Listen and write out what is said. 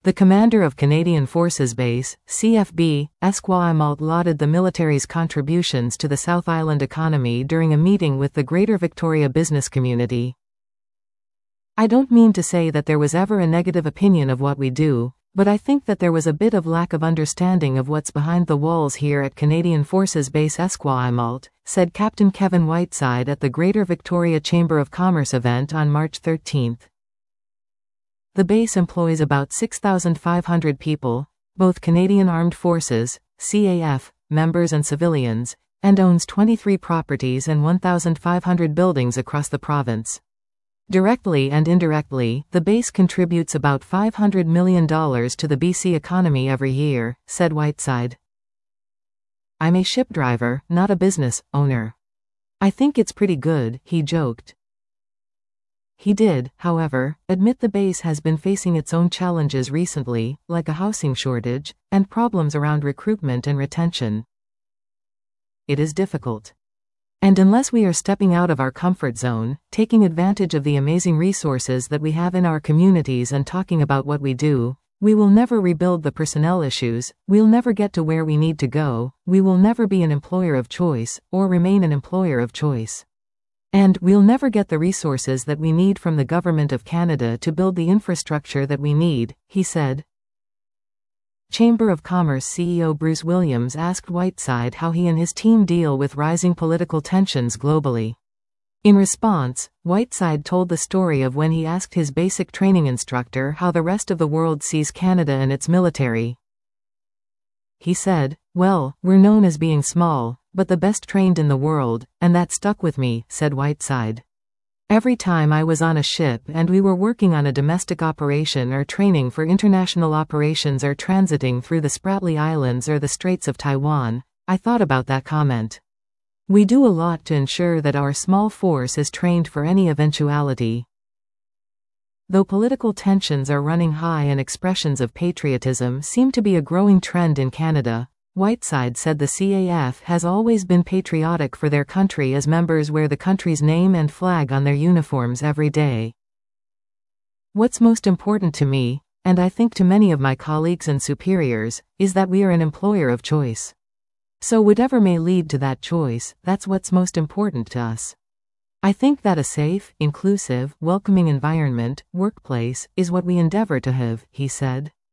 The commander of Canadian Forces Base, CFB, Esquimalt lauded the military's contributions to the South Island economy during a meeting with the Greater Victoria business community. I don't mean to say that there was ever a negative opinion of what we do, but I think that there was a bit of lack of understanding of what's behind the walls here at Canadian Forces Base Esquimalt, said Captain Kevin Whiteside at the Greater Victoria Chamber of Commerce event on March 13. The base employs about 6,500 people, both Canadian Armed Forces, CAF, members and civilians, and owns 23 properties and 1,500 buildings across the province. Directly and indirectly, the base contributes about $500 million to the BC economy every year, said Whiteside. I'm a ship driver, not a business owner. I think it's pretty good, he joked. He did, however, admit the base has been facing its own challenges recently, like a housing shortage, and problems around recruitment and retention. It is difficult. And unless we are stepping out of our comfort zone, taking advantage of the amazing resources that we have in our communities and talking about what we do, we will never rebuild the personnel issues, we'll never get to where we need to go, we will never be an employer of choice, or remain an employer of choice. And we'll never get the resources that we need from the Government of Canada to build the infrastructure that we need, he said. Chamber of Commerce CEO Bruce Williams asked Whiteside how he and his team deal with rising political tensions globally. In response, Whiteside told the story of when he asked his basic training instructor how the rest of the world sees Canada and its military. He said, "Well, we're known as being small, but the best trained in the world, and that stuck with me," said Whiteside. Every time I was on a ship and we were working on a domestic operation or training for international operations or transiting through the Spratly Islands or the Straits of Taiwan, I thought about that comment. We do a lot to ensure that our small force is trained for any eventuality. Though political tensions are running high and expressions of patriotism seem to be a growing trend in Canada, Whiteside said the CAF has always been patriotic for their country as members wear the country's name and flag on their uniforms every day. What's most important to me, and I think to many of my colleagues and superiors, is that we are an employer of choice. So whatever may lead to that choice, that's what's most important to us. I think that a safe, inclusive, welcoming environment, workplace, is what we endeavor to have, he said.